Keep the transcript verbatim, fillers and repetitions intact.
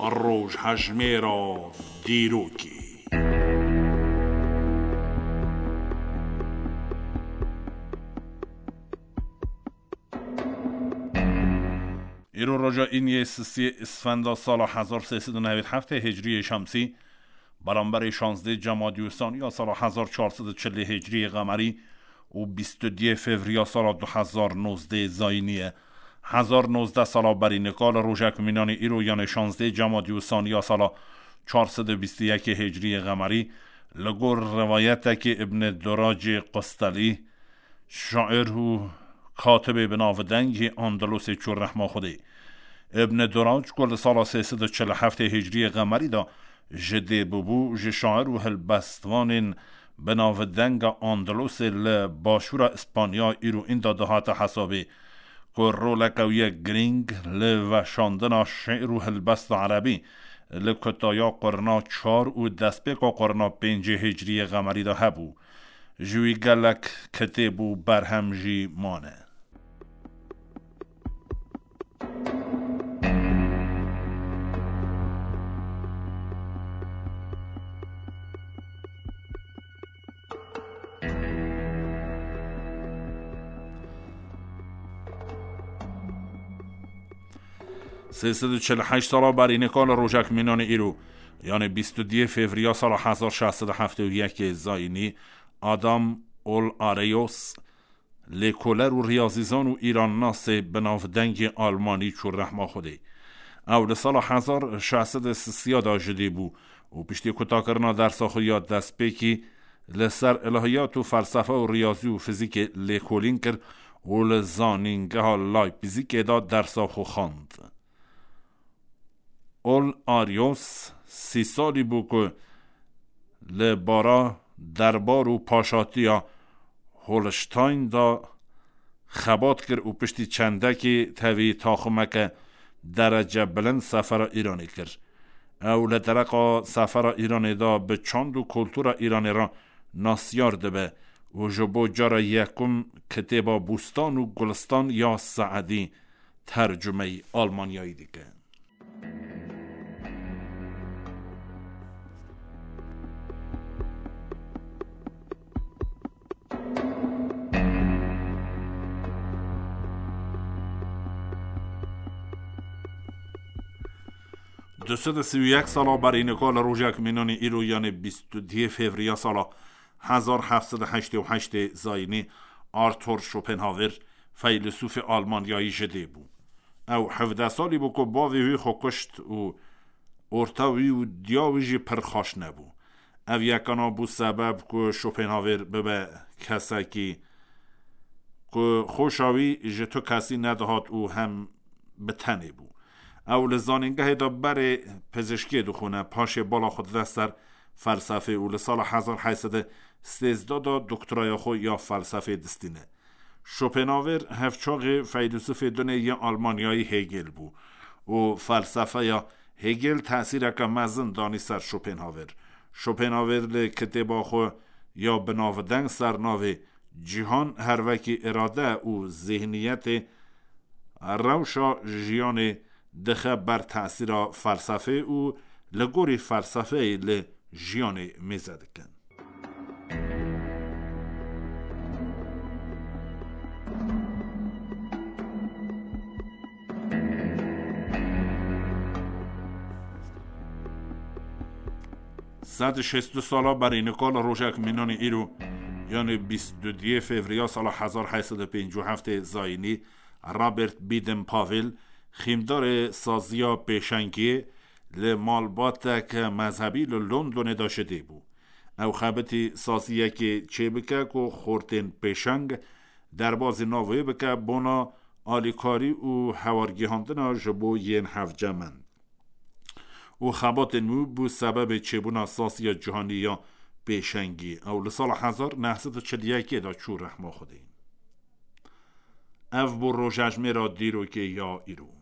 روش هجمه را دیروکی. ایرو راجا این یه سسی اسفند سال هزار و سیصد و نود و هفت هجری شمسی برابر شانزده جمادی الثانی یا سال هزار و چهارصد و چهل هجری قمری و بیست و دو فوریه سال دو هزار و نوزده زاینیه هزار و نوزده سال بری نکال روژک مینان ایرو یعنی شانزده جمادی الثانی یا سال چهارصد و بیست و یک هجری قمری لگور روایت که ابن دراج قسطلی شاعر و کاتب بناودنگ اندلس چور رحمه خوده ابن دراج کل سال سیصد و چهل و هفت هجری قمری دا جده ببو ج شاعر و هلبستوان بناودنگ اندلس لباشور اسپانیا ایرو این دا دهات حسابه که رولکوی گرینگ لوشاندن شعر و هلبست عربی لکتایا قرنا چار و دستپیکا قرنا پنج هجری قمری دا هبو جوی گلک کتبو برهمجی مانه. سیصد و چهل و هشت سال بر اینکال روژک مینان ایرو یعنی بیست و دو فوریه سال هزار و ششصد و هفتاد و یک زاینی آدام اول آریوس لیکولر و ریاضیزان و ایران ناس بناودنگ آلمانی چور رحمه خوده اول سال هزار و ششصد و سی داجده بو و پشتی کتا کرنا در ساخویات دست پیکی لسر الهیات و فلسفه و ریاضی و فیزیک لیکولین کر و لزانینگه ها لایپزیک داد در ساخو خاند. اول آریوس سی سالی بو که لبارا دربار و پاشاتیا هولشتاین دا خبات کر و پشتی چنده که توی تاخمک درجه بلند سفر ایرانی کر او لدرقا سفر ایرانی دا به چاند و کلتور ایرانی را ناسیار دبه و جبو جارا یکم کتبا بوستان و گلستان یا سعدی ترجمه آلمانیایی دیگه. دویست و سی و یک سال بر اینکال روژک مینان ایرو یعنی بیست و دو فوریه سال هزار و هفتصد و هشتاد و هشت زاینی آرتور شوپنهاور فیلسوف آلمانیایی جده بو او هفده سالی بو که باوی خو کشت و ارتاوی و دیاویجی پرخاش نبو او یکانا بو سبب که شوپنهاور ببه کسا که که خوشاوی جتو کسی ندهات او هم بتنه بو او لزانینگه دا بر پزشکی دو خونه پاش بالا خود دستر فلسفه او لسال هزار و هشتصد و سیزده دا دکترای خو یا فلسفه دستینه شوپنهاور هفچاق فیلسوف دنیا آلمانیایی هگل بو و فلسفه یا هگل تأثیر که مزن دانی سر شوپنهاور شوپنهاور لکتبا خو یا بناودنگ سرناوه جهان هر وکی اراده و ذهنیت روشا جیان دخه بر تأثیر فلسفه و لگوری فلسفه لجیان میزد کن. صد و شصت و دو سالا بر اینکال روژک مینان ایرو یعنی بیست و دو فوریه سال هزار و هشتصد و پنجاه و هفت زاینی رابرت بیدن پاول خیمدار سازیا پیشنگی لمالباتک مذهبی لندن داشته بو او خبتی سازیه که چه بکه که خورتین پیشنگ در باز ناوی بکه بنا آلیکاری و حوارگیهاندن جبو ین هفجمن او خبات نو بو سبب چه بنا سازیا جهانی یا پیشنگی او لسال هزار و نهصد و چهل و یک دا چور رحمه خوده او بو روژجمه را دیرو که یا ایرو